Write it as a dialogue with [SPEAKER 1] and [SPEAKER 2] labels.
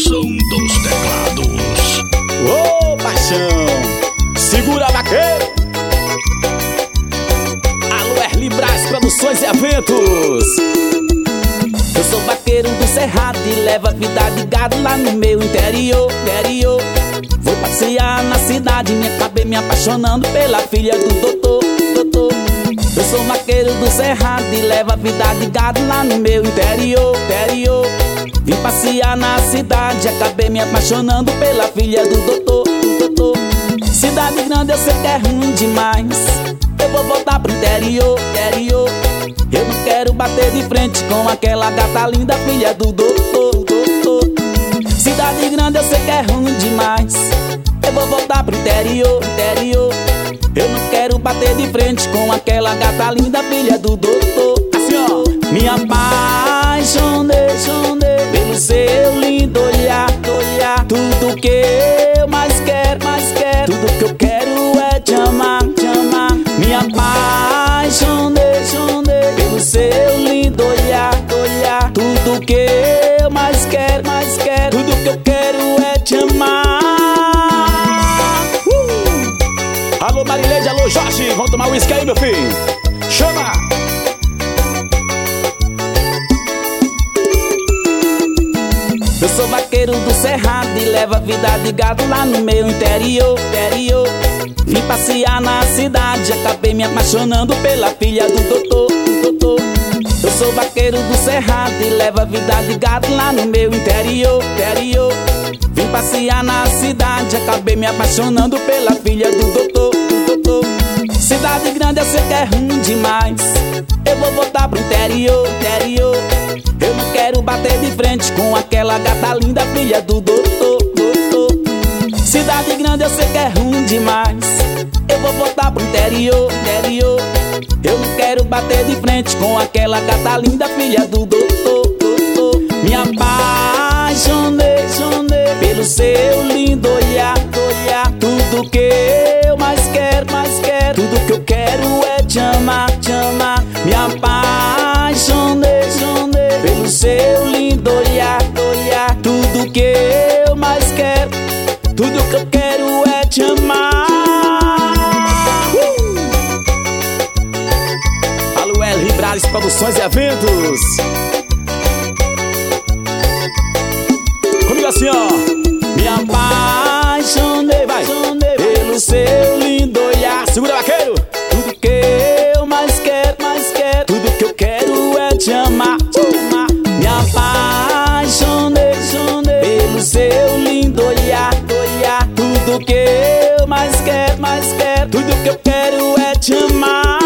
[SPEAKER 1] som dos teclados.
[SPEAKER 2] Ô, paixão, segura vaqueiro. Alô, Erli Brás Produções e Eventos. Eu sou vaqueiro do Cerrado e levo a vida de gado lá no meu interior. Vou passear na cidade e acabei me apaixonando pela filha do doutor. Eu sou vaqueiro do Cerrado e levo a vida de gado lá no meu interior. Vim passear na cidade, acabei me apaixonando pela filha do doutor. Cidade grande eu sei que é ruim demais, eu vou voltar pro interior. Eu não quero bater de frente com aquela gata linda, filha do doutor. Cidade grande eu sei que é ruim demais, eu vou voltar pro interior. Eu não quero bater de frente com aquela gata linda, filha do doutor. Assim ó, me apaixonei pelo seu lindo olhar. Tudo que eu mais quero, tudo que eu quero é te amar. Me apaixonei pelo seu lindo olhar. Tudo que eu mais quero, tudo que eu quero é te amar. Alô Marileide, alô Jorge, vamos tomar uísque aí, meu filho. Chama! Eu sou vaqueiro do Cerrado e levo a vida de gado lá no meu interior. Vim passear na cidade, acabei me apaixonando pela filha do doutor. Eu sou vaqueiro do Cerrado e levo a vida de gado lá no meu interior. Vim passear na cidade, acabei me apaixonando pela filha do doutor. Cidade grande eu sei que é ruim demais, eu vou voltar pro interior. Eu não quero bater de frente com aquela gata linda, filha do doutor. Cidade grande eu sei que é ruim demais, eu vou voltar pro interior. Eu não quero bater de frente com aquela gata linda, filha do doutor. Me apaixonei pelo seu lindo olhar. Tudo que eu mais quero, tudo que eu quero é te amar. Me apaixonei pelo seu lindo olhar. Tudo que eu mais quero, tudo que eu quero é te amar. Alô, Erli Brás Produções e Eventos. Comigo assim, ó. Me apaixonei, vai, pelo seu lindo olhar. Segura, vaqueiro. Tudo que eu mais quero, tudo que eu quero é te amar. Me apaixonei pelo seu lindo olhar. Tudo que eu mais quero, tudo que eu quero é te amar.